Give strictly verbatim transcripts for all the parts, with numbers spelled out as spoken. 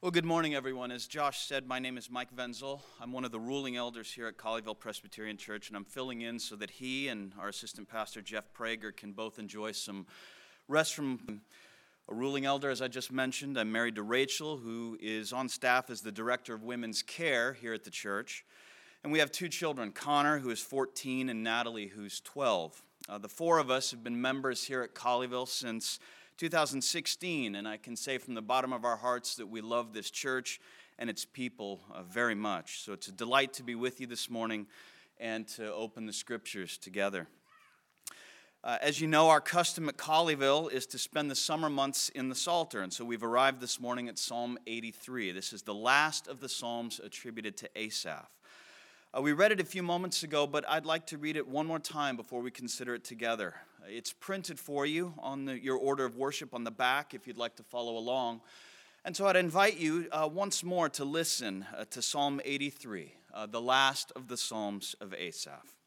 Well, good morning, everyone. As Josh said, my name is Mike Venzel. I'm one of the ruling elders here at Colleyville Presbyterian Church, and I'm filling in so that he and our assistant pastor, Jeff Prager, can both enjoy some rest from a ruling elder, as I just mentioned. I'm married to Rachel, who is on staff as the director of women's care here at the church. And we have two children, Connor, who is fourteen, and Natalie, who's twelve. Uh, the four of us have been members here at Colleyville since two thousand sixteen, and I can say from the bottom of our hearts that we love this church and its people uh, very much. So it's a delight to be with you this morning and to open the scriptures together. Uh, as you know, our custom at Colleyville is to spend the summer months in the Psalter, and so we've arrived this morning at Psalm eighty-three. This is the last of the Psalms attributed to Asaph. Uh, we read it a few moments ago, but I'd like to read it one more time before we consider it together. It's printed for you on the, your order of worship on the back if you'd like to follow along. And so I'd invite you uh, once more to listen uh, to Psalm eighty-three, uh, the last of the Psalms of Asaph.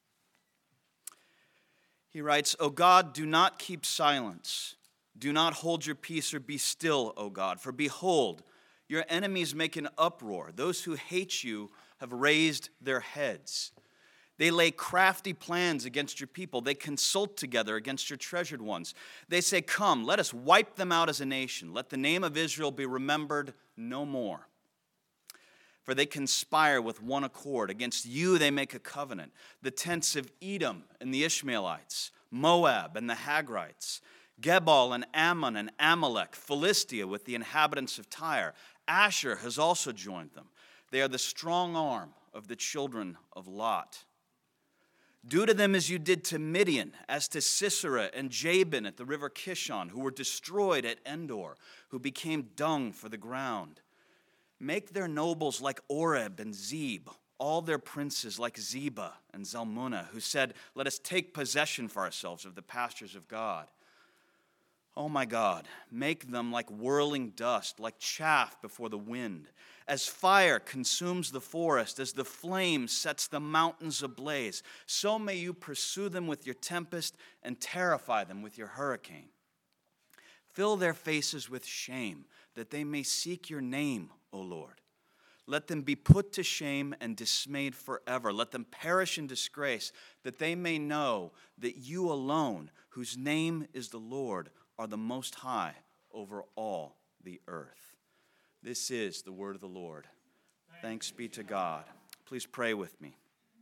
He writes, "O God, do not keep silence. Do not hold your peace or be still, O God. For behold, your enemies make an uproar. Those who hate you have raised their heads. They lay crafty plans against your people. They consult together against your treasured ones. They say, 'Come, let us wipe them out as a nation. Let the name of Israel be remembered no more.' For they conspire with one accord. Against you they make a covenant. The tents of Edom and the Ishmaelites, Moab and the Hagrites, Gebal and Ammon and Amalek, Philistia with the inhabitants of Tyre. Asher has also joined them. They are the strong arm of the children of Lot. Do to them as you did to Midian, as to Sisera and Jabin at the river Kishon, who were destroyed at Endor, who became dung for the ground. Make their nobles like Oreb and Zeb, all their princes like Zebah and Zalmunna, who said, 'Let us take possession for ourselves of the pastures of God.' Oh my God, make them like whirling dust, like chaff before the wind. As fire consumes the forest, as the flame sets the mountains ablaze, so may you pursue them with your tempest and terrify them with your hurricane. Fill their faces with shame, that they may seek your name, O Lord. Let them be put to shame and dismayed forever. Let them perish in disgrace, that they may know that you alone, whose name is the Lord, are the Most High over all the earth." This is the word of the Lord. Thanks be to God. Please pray with me.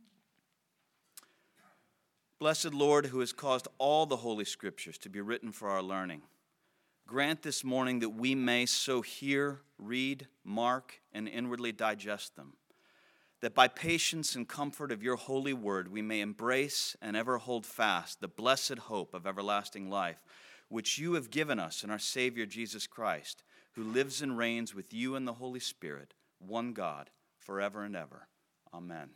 Blessed Lord, who has caused all the Holy Scriptures to be written for our learning, grant this morning that we may so hear, read, mark, and inwardly digest them, that by patience and comfort of your holy word we may embrace and ever hold fast the blessed hope of everlasting life, which you have given us in our Savior Jesus Christ, who lives and reigns with you in the Holy Spirit, one God, forever and ever. Amen.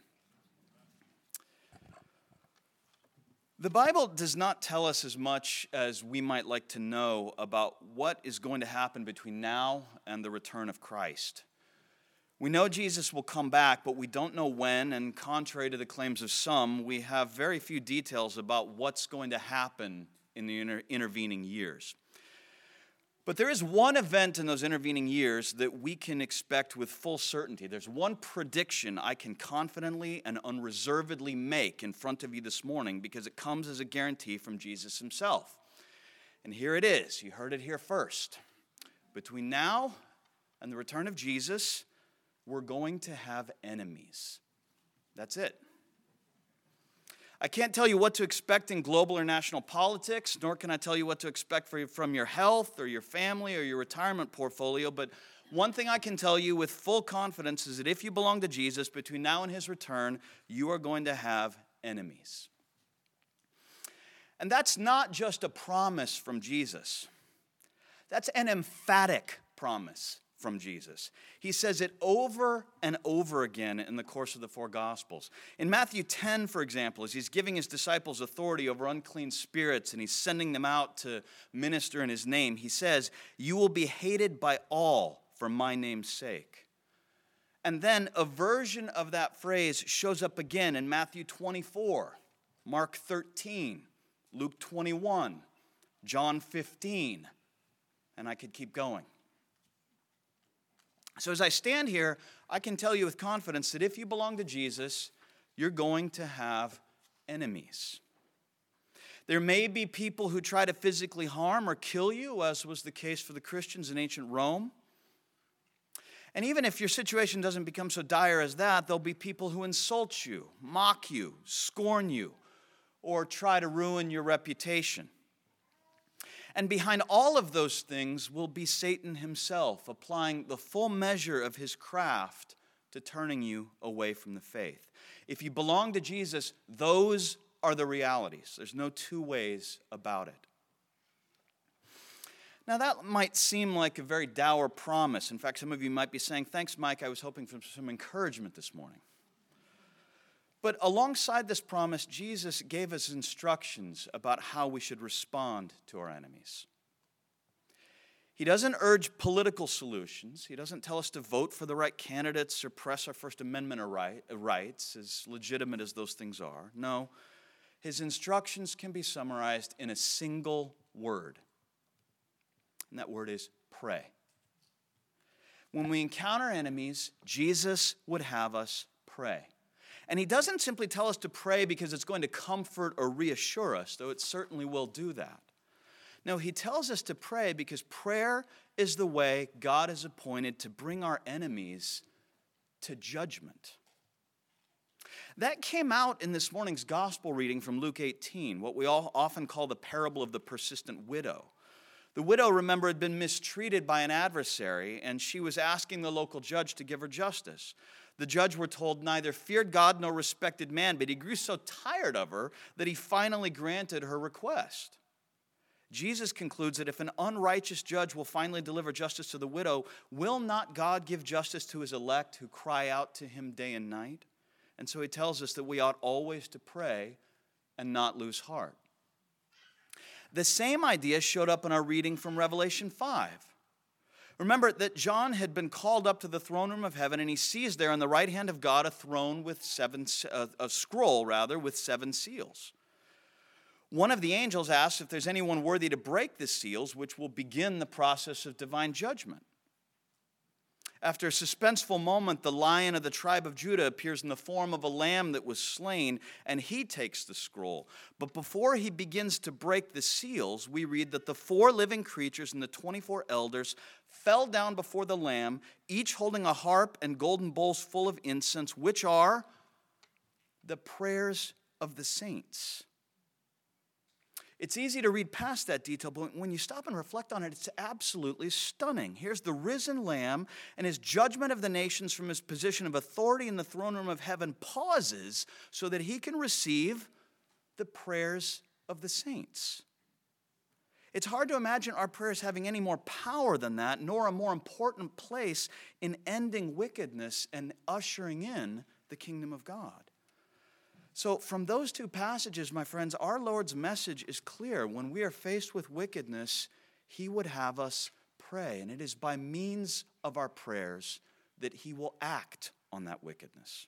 The Bible does not tell us as much as we might like to know about what is going to happen between now and the return of Christ. We know Jesus will come back, but we don't know when, and contrary to the claims of some, we have very few details about what's going to happen in the inter- intervening years. But there is one event in those intervening years that we can expect with full certainty. There's one prediction I can confidently and unreservedly make in front of you this morning because it comes as a guarantee from Jesus himself. And here it is. You heard it here first. Between now and the return of Jesus, we're going to have enemies. That's it. I can't tell you what to expect in global or national politics, nor can I tell you what to expect for, from your health or your family or your retirement portfolio, but one thing I can tell you with full confidence is that if you belong to Jesus, between now and his return, you are going to have enemies. And that's not just a promise from Jesus. That's an emphatic promise from Jesus. He says it over and over again in the course of the four Gospels. In Matthew ten, for example, as he's giving his disciples authority over unclean spirits and he's sending them out to minister in his name, he says, "You will be hated by all for my name's sake." And then a version of that phrase shows up again in Matthew twenty-four, Mark thirteen, Luke twenty-one, John fifteen, and I could keep going. So as I stand here, I can tell you with confidence that if you belong to Jesus, you're going to have enemies. There may be people who try to physically harm or kill you, as was the case for the Christians in ancient Rome. And even if your situation doesn't become so dire as that, there'll be people who insult you, mock you, scorn you, or try to ruin your reputation. And behind all of those things will be Satan himself, applying the full measure of his craft to turning you away from the faith. If you belong to Jesus, those are the realities. There's no two ways about it. Now that might seem like a very dour promise. In fact, some of you might be saying, thanks, Mike, I was hoping for some encouragement this morning. But alongside this promise, Jesus gave us instructions about how we should respond to our enemies. He doesn't urge political solutions. He doesn't tell us to vote for the right candidates or press our First Amendment rights, as legitimate as those things are. No, his instructions can be summarized in a single word. And that word is pray. When we encounter enemies, Jesus would have us pray. And he doesn't simply tell us to pray because it's going to comfort or reassure us, though it certainly will do that. No, he tells us to pray because prayer is the way God has appointed to bring our enemies to judgment. That came out in this morning's gospel reading from Luke eighteen, what we all often call the parable of the persistent widow. The widow, remember, had been mistreated by an adversary, and she was asking the local judge to give her justice. The judge, we're told, neither feared God nor respected man, but he grew so tired of her that he finally granted her request. Jesus concludes that if an unrighteous judge will finally deliver justice to the widow, will not God give justice to his elect who cry out to him day and night? And so he tells us that we ought always to pray and not lose heart. The same idea showed up in our reading from Revelation five. Remember that John had been called up to the throne room of heaven, and he sees there on the right hand of God a throne with seven, a, a scroll rather, with seven seals. One of the angels asks if there's anyone worthy to break the seals, which will begin the process of divine judgment. After a suspenseful moment, the Lion of the tribe of Judah appears in the form of a lamb that was slain, and he takes the scroll. But before he begins to break the seals, we read that the four living creatures and the twenty-four elders fell down before the Lamb, each holding a harp and golden bowls full of incense, which are the prayers of the saints. It's easy to read past that detail, but when you stop and reflect on it, it's absolutely stunning. Here's the risen Lamb, and his judgment of the nations from his position of authority in the throne room of heaven pauses so that he can receive the prayers of the saints. It's hard to imagine our prayers having any more power than that, nor a more important place in ending wickedness and ushering in the kingdom of God. So from those two passages, my friends, our Lord's message is clear. When we are faced with wickedness, he would have us pray. And it is by means of our prayers that he will act on that wickedness.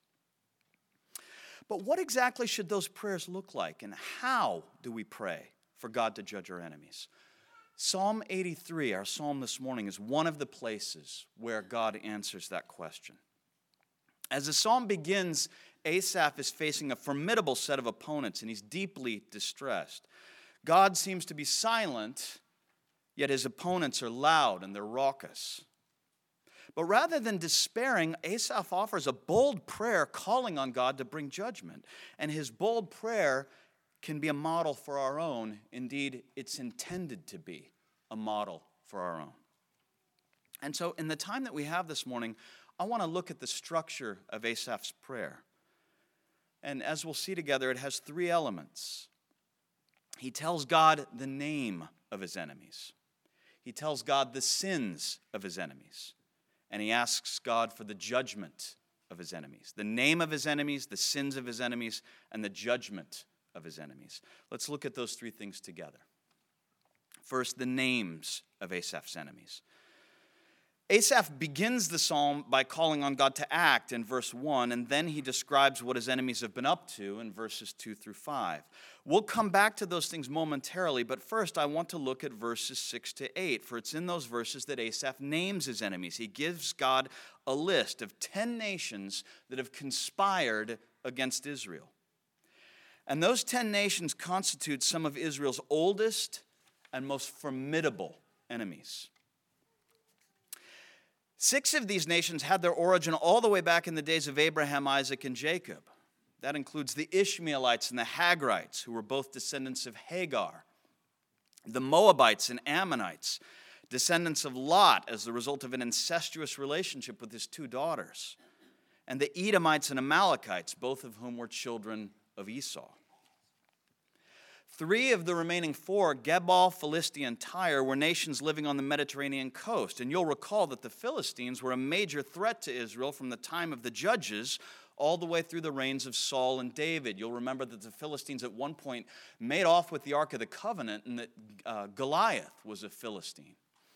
But what exactly should those prayers look like? And how do we pray for God to judge our enemies? Psalm eighty-three, our psalm this morning, is one of the places where God answers that question. As the psalm begins, Asaph is facing a formidable set of opponents, and he's deeply distressed. God seems to be silent, yet his opponents are loud and they're raucous. But rather than despairing, Asaph offers a bold prayer calling on God to bring judgment. And his bold prayer can be a model for our own. Indeed, it's intended to be a model for our own. And so in the time that we have this morning, I want to look at the structure of Asaph's prayer. And as we'll see together, it has three elements. He tells God the name of his enemies. He tells God the sins of his enemies. And he asks God for the judgment of his enemies. The name of his enemies, the sins of his enemies, and the judgment of his enemies. Let's look at those three things together. First, the names of Asaph's enemies. Asaph begins the psalm by calling on God to act in verse one, and then he describes what his enemies have been up to in verses two through five. We'll come back to those things momentarily, but first I want to look at verses six to eight, for it's in those verses that Asaph names his enemies. He gives God a list of ten nations that have conspired against Israel. And those ten nations constitute some of Israel's oldest and most formidable enemies. Six of these nations had their origin all the way back in the days of Abraham, Isaac, and Jacob. That includes the Ishmaelites and the Hagrites, who were both descendants of Hagar, the Moabites and Ammonites, descendants of Lot as the result of an incestuous relationship with his two daughters, and the Edomites and Amalekites, both of whom were children of Esau. Three of the remaining four, Gebal, Philistia, and Tyre, were nations living on the Mediterranean coast. And you'll recall that the Philistines were a major threat to Israel from the time of the Judges all the way through the reigns of Saul and David. You'll remember that the Philistines at one point made off with the Ark of the Covenant, and that uh, Goliath was a Philistine.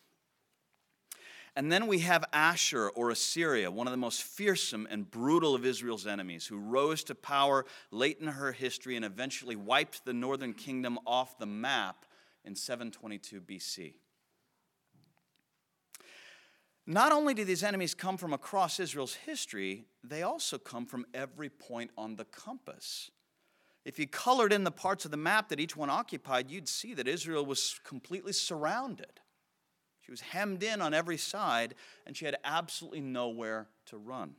And then we have Ashur, or Assyria, one of the most fearsome and brutal of Israel's enemies, who rose to power late in her history and eventually wiped the northern kingdom off the map in seven twenty-two B C. Not only do these enemies come from across Israel's history, they also come from every point on the compass. If you colored in the parts of the map that each one occupied, you'd see that Israel was completely surrounded. She was hemmed in on every side, and she had absolutely nowhere to run.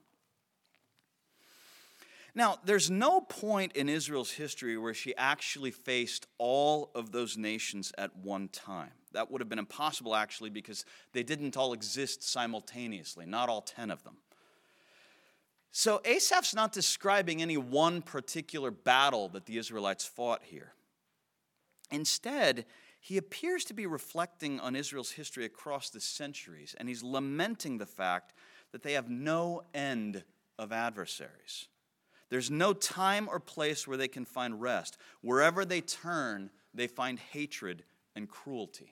Now, there's no point in Israel's history where she actually faced all of those nations at one time. That would have been impossible, actually, because they didn't all exist simultaneously, not all ten of them. So Asaph's not describing any one particular battle that the Israelites fought here. Instead, he appears to be reflecting on Israel's history across the centuries, and he's lamenting the fact that they have no end of adversaries. There's no time or place where they can find rest. Wherever they turn, they find hatred and cruelty.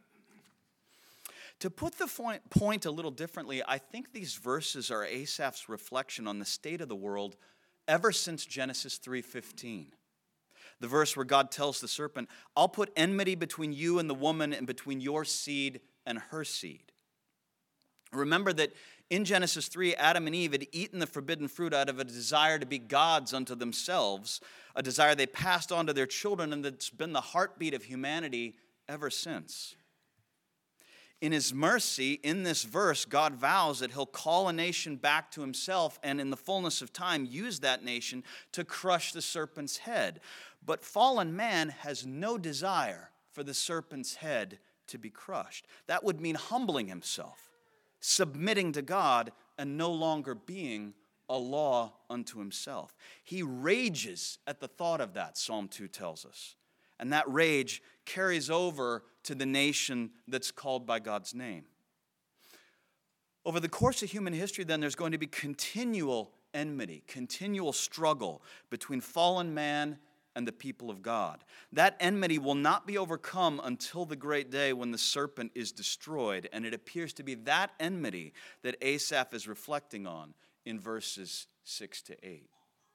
To put the point a little differently, I think these verses are Asaph's reflection on the state of the world ever since Genesis three fifteen. The verse where God tells the serpent, "I'll put enmity between you and the woman, and between your seed and her seed." Remember that in Genesis three, Adam and Eve had eaten the forbidden fruit out of a desire to be gods unto themselves, a desire they passed on to their children, and that's been the heartbeat of humanity ever since. In his mercy, in this verse, God vows that he'll call a nation back to himself and in the fullness of time use that nation to crush the serpent's head. But fallen man has no desire for the serpent's head to be crushed. That would mean humbling himself, submitting to God, and no longer being a law unto himself. He rages at the thought of that, Psalm two tells us. And that rage carries over to the nation that's called by God's name. Over the course of human history, then, there's going to be continual enmity, continual struggle between fallen man and the people of God. That enmity will not be overcome until the great day when the serpent is destroyed, and it appears to be that enmity that Asaph is reflecting on in verses six to eight.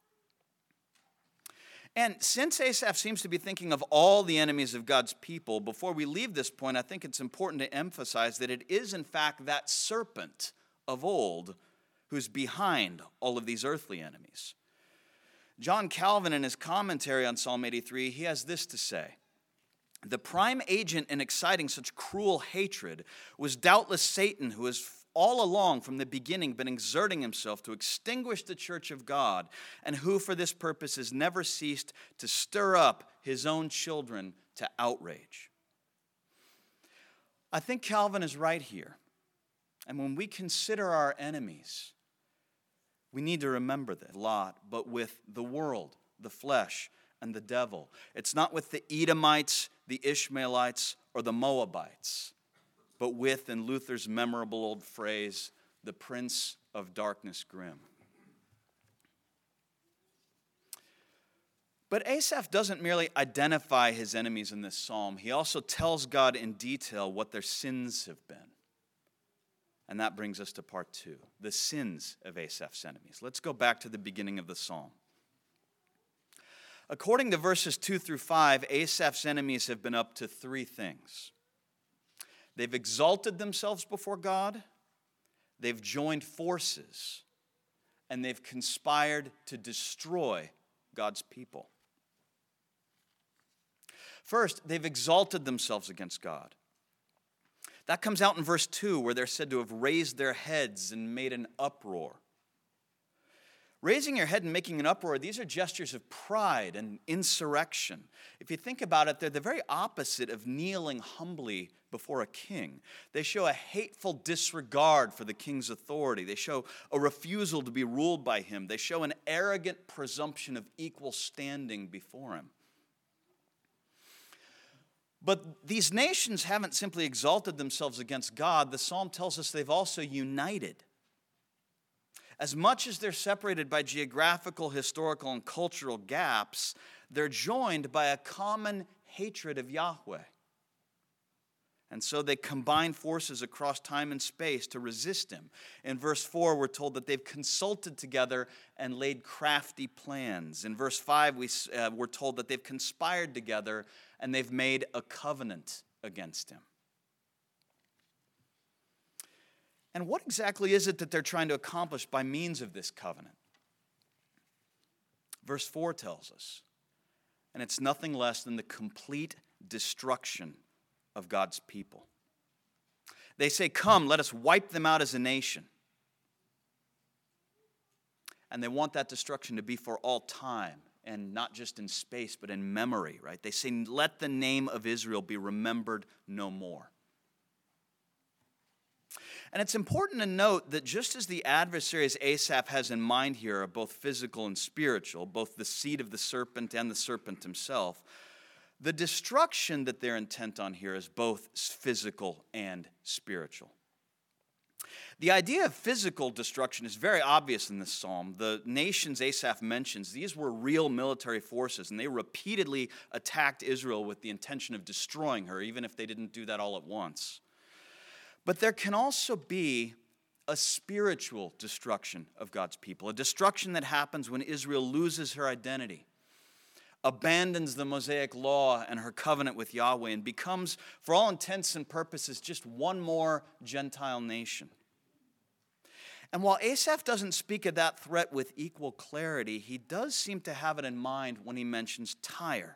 And since Asaph seems to be thinking of all the enemies of God's people, before we leave this point, I think it's important to emphasize that it is, in fact, that serpent of old who's behind all of these earthly enemies. John Calvin, in his commentary on Psalm eighty-three, he has this to say: "The prime agent in exciting such cruel hatred was doubtless Satan, who has all along from the beginning been exerting himself to extinguish the church of God, and who for this purpose has never ceased to stir up his own children to outrage." I think Calvin is right here. And when we consider our enemies, we need to remember that a lot, but with the world, the flesh, and the devil. It's not with the Edomites, the Ishmaelites, or the Moabites, but with, in Luther's memorable old phrase, the prince of darkness grim. But Asaph doesn't merely identify his enemies in this psalm. He also tells God in detail what their sins have been. And that brings us to part two, the sins of Asaph's enemies. Let's go back to the beginning of the psalm. According to verses two through five, Asaph's enemies have been up to three things. They've exalted themselves before God, they've joined forces, and they've conspired to destroy God's people. First, they've exalted themselves against God. That comes out in verse two, where they're said to have raised their heads and made an uproar. Raising your head and making an uproar, these are gestures of pride and insurrection. If you think about it, they're the very opposite of kneeling humbly before a king. They show a hateful disregard for the king's authority. They show a refusal to be ruled by him. They show an arrogant presumption of equal standing before him. But these nations haven't simply exalted themselves against God. The psalm tells us they've also united. As much as they're separated by geographical, historical, and cultural gaps, they're joined by a common hatred of Yahweh. And so they combine forces across time and space to resist him. In verse four, we're told that they've consulted together and laid crafty plans. In verse five, we, uh, we're told that they've conspired together and they've made a covenant against him. And what exactly is it that they're trying to accomplish by means of this covenant? Verse four tells us, and it's nothing less than the complete destruction of God's people. They say, "Come, let us wipe them out as a nation." And they want that destruction to be for all time, and not just in space, but in memory, right? They say, "Let the name of Israel be remembered no more." And it's important to note that just as the adversaries Asaph has in mind here are both physical and spiritual, both the seed of the serpent and the serpent himself, the destruction that they're intent on here is both physical and spiritual. The idea of physical destruction is very obvious in this psalm. The nations Asaph mentions, these were real military forces, and they repeatedly attacked Israel with the intention of destroying her, even if they didn't do that all at once. But there can also be a spiritual destruction of God's people, a destruction that happens when Israel loses her identity, abandons the Mosaic law and her covenant with Yahweh, and becomes, for all intents and purposes, just one more Gentile nation. And while Asaph doesn't speak of that threat with equal clarity, he does seem to have it in mind when he mentions Tyre.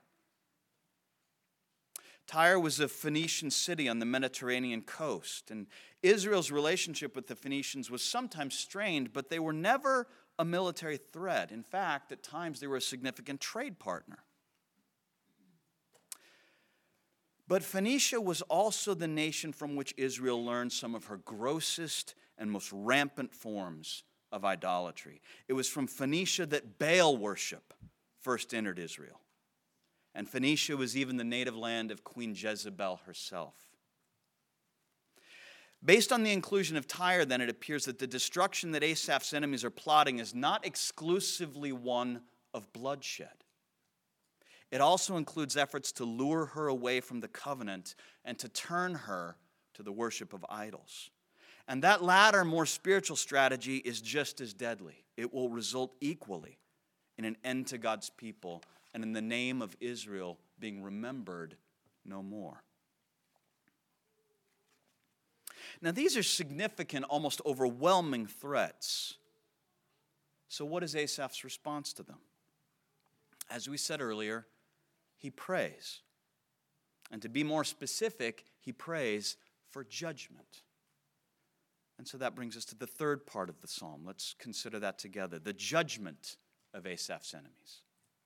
Tyre was a Phoenician city on the Mediterranean coast, and Israel's relationship with the Phoenicians was sometimes strained, but they were never a military threat. In fact, at times they were a significant trade partner. But Phoenicia was also the nation from which Israel learned some of her grossest and most rampant forms of idolatry. It was from Phoenicia that Baal worship first entered Israel. And Phoenicia was even the native land of Queen Jezebel herself. Based on the inclusion of Tyre, then, it appears that the destruction that Asaph's enemies are plotting is not exclusively one of bloodshed. It also includes efforts to lure her away from the covenant and to turn her to the worship of idols. And that latter, more spiritual strategy is just as deadly. It will result equally in an end to God's people and in the name of Israel being remembered no more. Now, these are significant, almost overwhelming threats. So what is Asaph's response to them? As we said earlier, he prays. And to be more specific, he prays for judgment. And so that brings us to the third part of the psalm. Let's consider that together, the judgment of Asaph's enemies.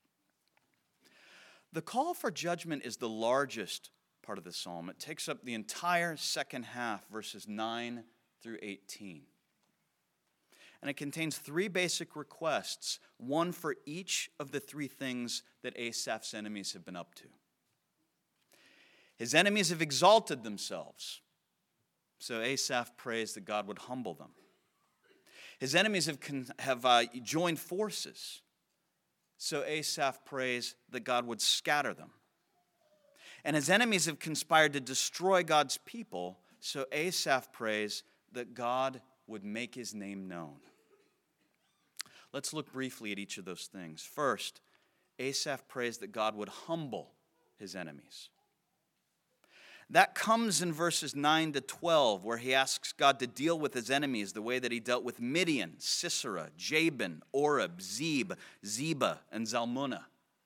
The call for judgment is the largest part of the psalm. It takes up the entire second half, verses nine through eighteen. And it contains three basic requests, one for each of the three things that Asaph's enemies have been up to. His enemies have exalted themselves, so Asaph prays that God would humble them. His enemies have, have uh, joined forces, so Asaph prays that God would scatter them. And his enemies have conspired to destroy God's people, so Asaph prays that God would make his name known. Let's look briefly at each of those things. First, Asaph prays that God would humble his enemies. That comes in verses nine to twelve, where he asks God to deal with his enemies the way that he dealt with Midian, Sisera, Jabin, Oreb, Zeb, Zeba, and Zalmunna.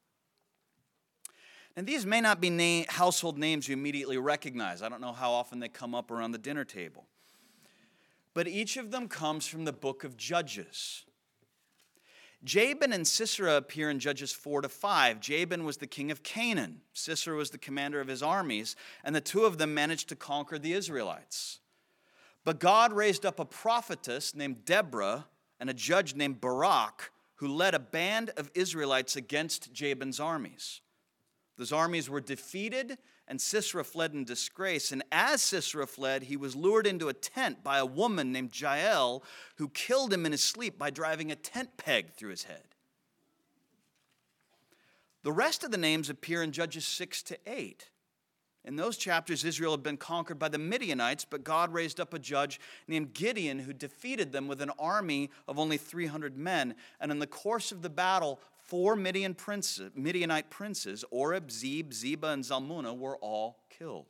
And these may not be name, household names you immediately recognize. I don't know how often they come up around the dinner table. But each of them comes from the book of Judges. Jabin and Sisera appear in Judges four to five. Jabin was the king of Canaan. Sisera was the commander of his armies, and the two of them managed to conquer the Israelites. But God raised up a prophetess named Deborah and a judge named Barak who led a band of Israelites against Jabin's armies. Those armies were defeated, and Sisera fled in disgrace. And as Sisera fled, he was lured into a tent by a woman named Jael, who killed him in his sleep by driving a tent peg through his head. The rest of the names appear in Judges six to eight. In those chapters, Israel had been conquered by the Midianites, but God raised up a judge named Gideon who defeated them with an army of only three hundred men. And in the course of the battle, four Midian princes, Midianite princes, Oreb, Zeb, Zeba, and Zalmunna, were all killed.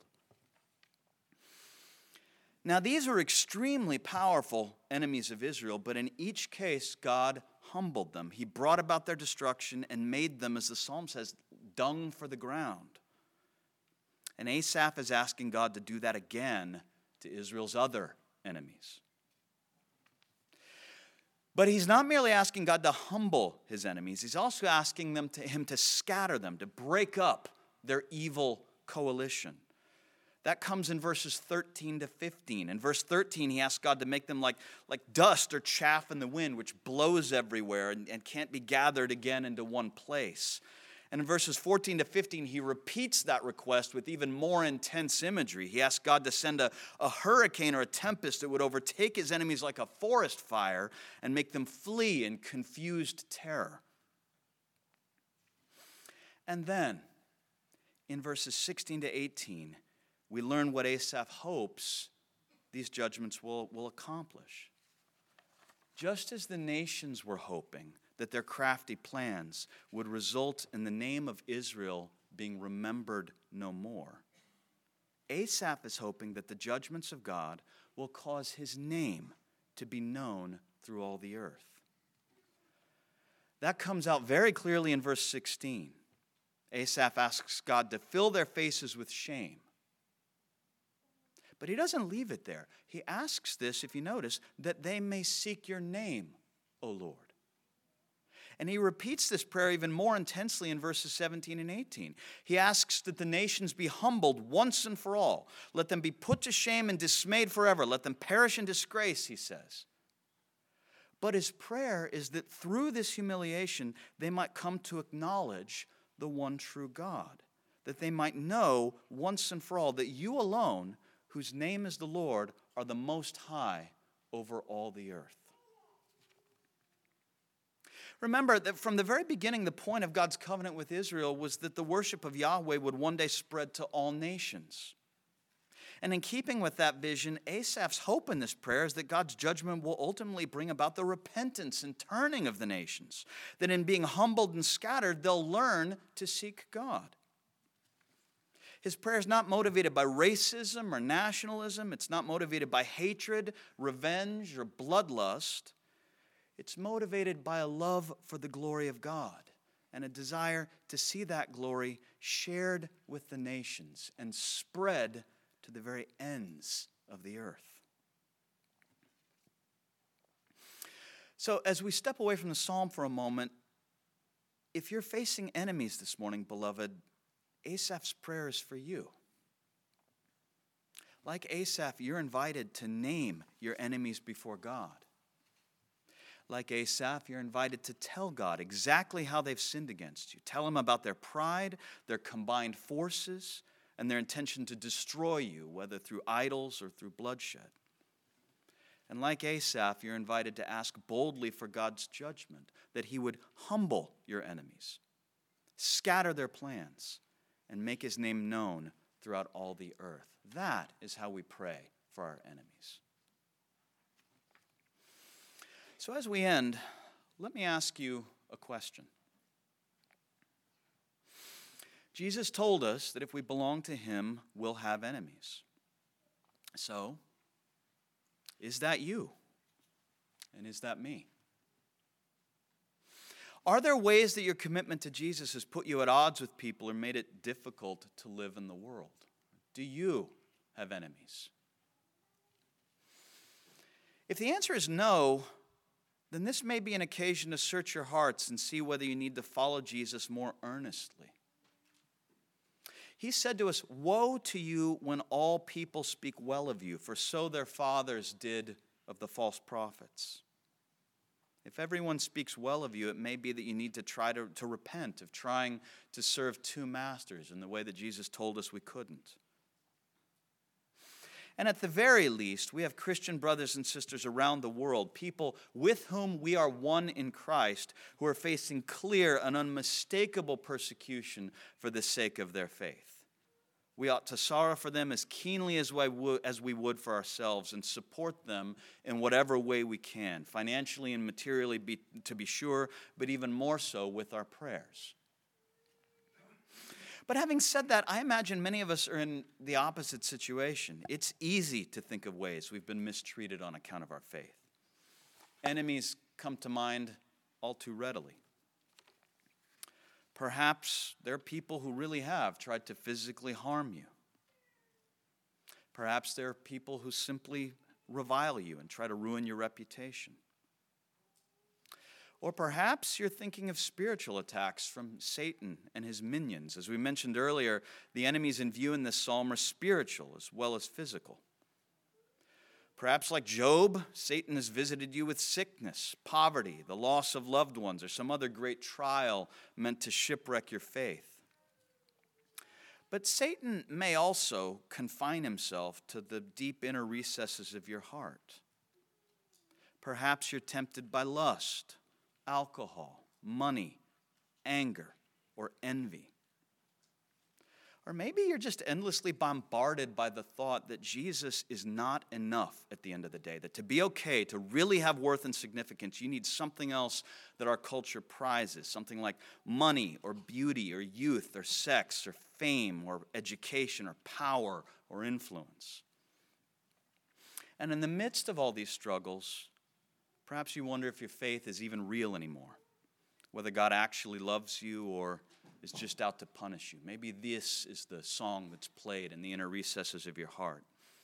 Now, these are extremely powerful enemies of Israel, but in each case, God humbled them. He brought about their destruction and made them, as the psalm says, dung for the ground. And Asaph is asking God to do that again to Israel's other enemies. But he's not merely asking God to humble his enemies. He's also asking them to, him to scatter them, to break up their evil coalition. That comes in verses thirteen to fifteen. In verse thirteen, he asks God to make them like, like dust or chaff in the wind, which blows everywhere and, and can't be gathered again into one place. And in verses fourteen to fifteen, he repeats that request with even more intense imagery. He asks God to send a, a hurricane or a tempest that would overtake his enemies like a forest fire and make them flee in confused terror. And then, in verses sixteen to eighteen, we learn what Asaph hopes these judgments will, will accomplish. Just as the nations were hoping that their crafty plans would result in the name of Israel being remembered no more, Asaph is hoping that the judgments of God will cause his name to be known through all the earth. That comes out very clearly in verse sixteen. Asaph asks God to fill their faces with shame. But he doesn't leave it there. He asks this, if you notice, that they may seek your name, O Lord. And he repeats this prayer even more intensely in verses seventeen and eighteen. He asks that the nations be humbled once and for all. Let them be put to shame and dismayed forever. Let them perish in disgrace, he says. But his prayer is that through this humiliation, they might come to acknowledge the one true God. That they might know once and for all that you alone, whose name is the Lord, are the most high over all the earth. Remember that from the very beginning, the point of God's covenant with Israel was that the worship of Yahweh would one day spread to all nations. And in keeping with that vision, Asaph's hope in this prayer is that God's judgment will ultimately bring about the repentance and turning of the nations. That in being humbled and scattered, they'll learn to seek God. His prayer is not motivated by racism or nationalism. It's not motivated by hatred, revenge, or bloodlust. It's motivated by a love for the glory of God and a desire to see that glory shared with the nations and spread to the very ends of the earth. So as we step away from the psalm for a moment, if you're facing enemies this morning, beloved, Asaph's prayer is for you. Like Asaph, you're invited to name your enemies before God. Like Asaph, you're invited to tell God exactly how they've sinned against you. Tell him about their pride, their combined forces, and their intention to destroy you, whether through idols or through bloodshed. And like Asaph, you're invited to ask boldly for God's judgment, that he would humble your enemies, scatter their plans, and make his name known throughout all the earth. That is how we pray for our enemies. So as we end, let me ask you a question. Jesus told us that if we belong to him, we'll have enemies. So, is that you? And is that me? Are there ways that your commitment to Jesus has put you at odds with people or made it difficult to live in the world? Do you have enemies? If the answer is no, then this may be an occasion to search your hearts and see whether you need to follow Jesus more earnestly. He said to us, "Woe to you when all people speak well of you, for so their fathers did of the false prophets." If everyone speaks well of you, it may be that you need to try to, to repent of trying to serve two masters in the way that Jesus told us we couldn't. And at the very least, we have Christian brothers and sisters around the world, people with whom we are one in Christ, who are facing clear and unmistakable persecution for the sake of their faith. We ought to sorrow for them as keenly as we would for ourselves and support them in whatever way we can, financially and materially be, to be sure, but even more so with our prayers. But having said that, I imagine many of us are in the opposite situation. It's easy to think of ways we've been mistreated on account of our faith. Enemies come to mind all too readily. Perhaps there are people who really have tried to physically harm you. Perhaps there are people who simply revile you and try to ruin your reputation. Or perhaps you're thinking of spiritual attacks from Satan and his minions. As we mentioned earlier, the enemies in view in this psalm are spiritual as well as physical. Perhaps like Job, Satan has visited you with sickness, poverty, the loss of loved ones, or some other great trial meant to shipwreck your faith. But Satan may also confine himself to the deep inner recesses of your heart. Perhaps you're tempted by lust, alcohol, money, anger, or envy. Or maybe you're just endlessly bombarded by the thought that Jesus is not enough at the end of the day, that to be okay, to really have worth and significance, you need something else that our culture prizes, something like money or beauty or youth or sex or fame or education or power or influence. And in the midst of all these struggles, perhaps you wonder if your faith is even real anymore, whether God actually loves you or is just out to punish you. Maybe this is the song that's played in the inner recesses of your heart.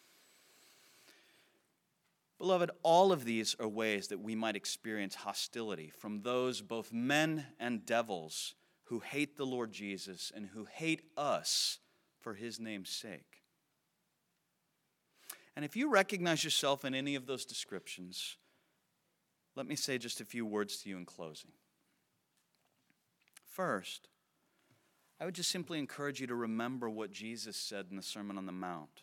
Beloved, all of these are ways that we might experience hostility from those, both men and devils, who hate the Lord Jesus and who hate us for his name's sake. And if you recognize yourself in any of those descriptions, let me say just a few words to you in closing. First, I would just simply encourage you to remember what Jesus said in the Sermon on the Mount.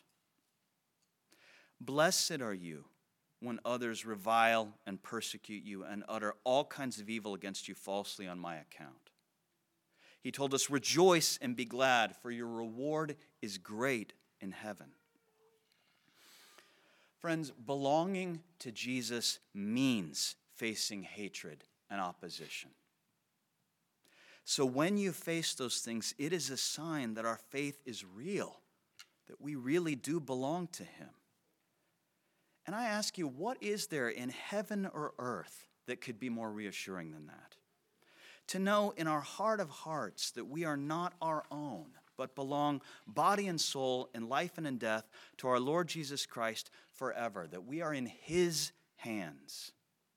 Blessed are you when others revile and persecute you and utter all kinds of evil against you falsely on my account. He told us, rejoice and be glad, for your reward is great in heaven. Friends, belonging to Jesus means facing hatred and opposition. So when you face those things, it is a sign that our faith is real, that we really do belong to him. And I ask you, what is there in heaven or earth that could be more reassuring than that? To know in our heart of hearts that we are not our own, but belong body and soul, in life and in death, to our Lord Jesus Christ forever, that we are in his hands.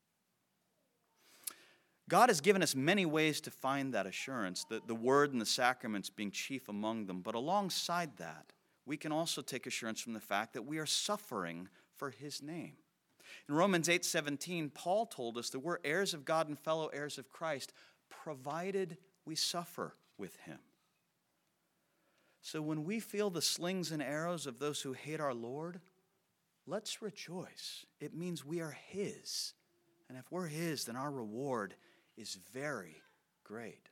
God has given us many ways to find that assurance, the, the word and the sacraments being chief among them. But alongside that, we can also take assurance from the fact that we are suffering for his name. In Romans eight seventeen, Paul told us that we're heirs of God and fellow heirs of Christ, provided we suffer with him. So when we feel the slings and arrows of those who hate our Lord, let's rejoice. It means we are his. And if we're his, then our reward is very great.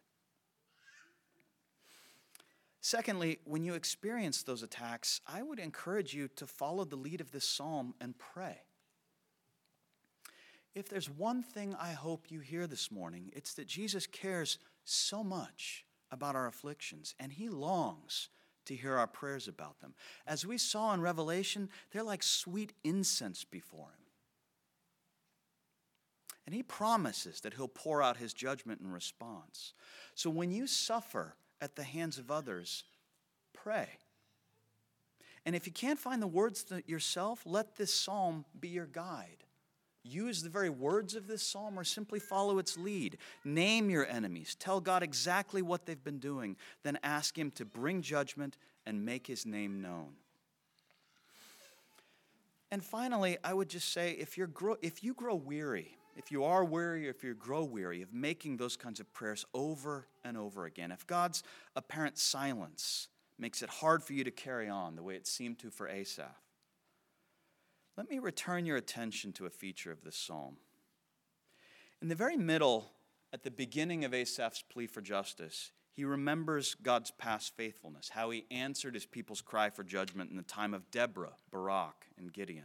Secondly, when you experience those attacks, I would encourage you to follow the lead of this psalm and pray. If there's one thing I hope you hear this morning, it's that Jesus cares so much about our afflictions, and he longs to hear our prayers about them. As we saw in Revelation, they're like sweet incense before him. And he promises that he'll pour out his judgment in response. So when you suffer at the hands of others, pray. And if you can't find the words yourself, let this psalm be your guide. Use the very words of this psalm or simply follow its lead. Name your enemies. Tell God exactly what they've been doing. Then ask him to bring judgment and make his name known. And finally, I would just say, if, you're grow, if you grow weary, if you are weary or if you grow weary of making those kinds of prayers over and over again, if God's apparent silence makes it hard for you to carry on the way it seemed to for Asaph, let me return your attention to a feature of this psalm. In the very middle, at the beginning of Asaph's plea for justice, he remembers God's past faithfulness, how he answered his people's cry for judgment in the time of Deborah, Barak, and Gideon.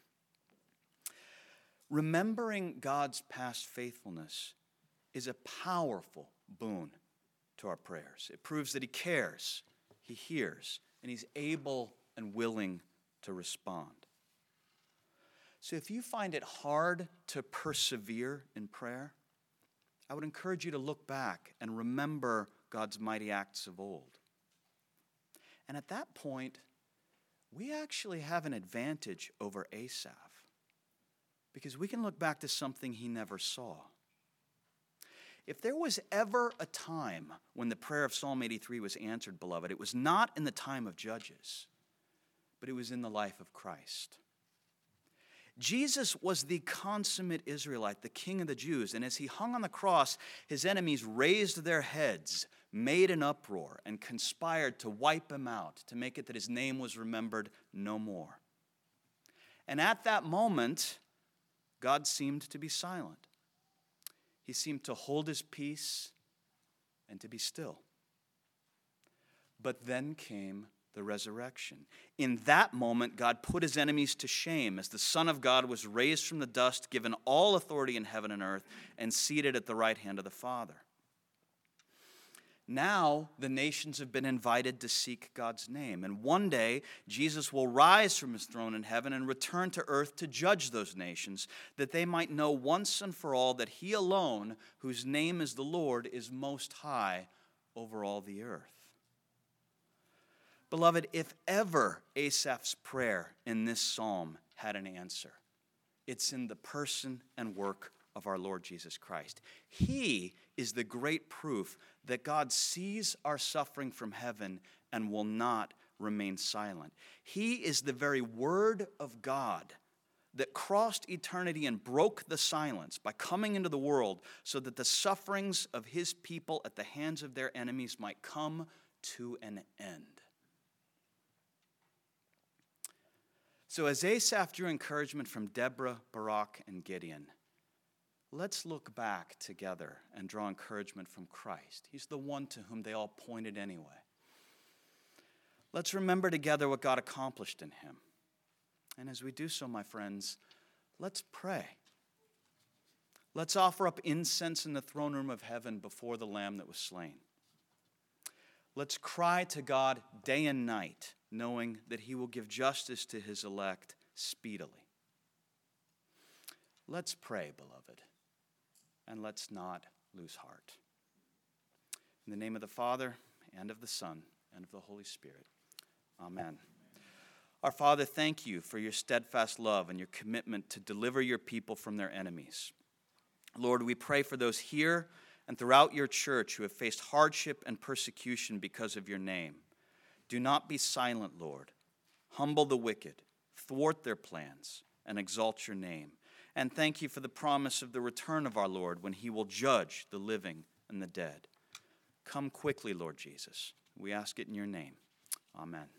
Remembering God's past faithfulness is a powerful boon to our prayers. It proves that he cares, he hears, and he's able and willing to respond. So if you find it hard to persevere in prayer, I would encourage you to look back and remember God's mighty acts of old. And at that point, we actually have an advantage over Asaph, because we can look back to something he never saw. If there was ever a time when the prayer of Psalm eighty-three was answered, beloved, it was not in the time of Judges, but it was in the life of Christ. Jesus was the consummate Israelite, the King of the Jews, and as he hung on the cross, his enemies raised their heads, made an uproar, and conspired to wipe him out, to make it that his name was remembered no more. And at that moment, God seemed to be silent. He seemed to hold his peace and to be still. But then came the resurrection. In that moment, God put his enemies to shame as the Son of God was raised from the dust, given all authority in heaven and earth, and seated at the right hand of the Father. Now the nations have been invited to seek God's name. And one day, Jesus will rise from his throne in heaven and return to earth to judge those nations, that they might know once and for all that he alone, whose name is the Lord, is most high over all the earth. Beloved, if ever Asaph's prayer in this psalm had an answer, it's in the person and work of our Lord Jesus Christ. He is the great proof that God sees our suffering from heaven and will not remain silent. He is the very word of God that crossed eternity and broke the silence by coming into the world so that the sufferings of his people at the hands of their enemies might come to an end. So as Asaph drew encouragement from Deborah, Barak, and Gideon, let's look back together and draw encouragement from Christ. He's the one to whom they all pointed anyway. Let's remember together what God accomplished in him. And as we do so, my friends, let's pray. Let's offer up incense in the throne room of heaven before the Lamb that was slain. Let's cry to God day and night, knowing that he will give justice to his elect speedily. Let's pray, beloved, and let's not lose heart. In the name of the Father, and of the Son, and of the Holy Spirit. Amen. Our Father, thank you for your steadfast love and your commitment to deliver your people from their enemies. Lord, we pray for those here and throughout your church who have faced hardship and persecution because of your name. Do not be silent, Lord. Humble the wicked, thwart their plans, and exalt your name. And thank you for the promise of the return of our Lord when he will judge the living and the dead. Come quickly, Lord Jesus. We ask it in your name. Amen.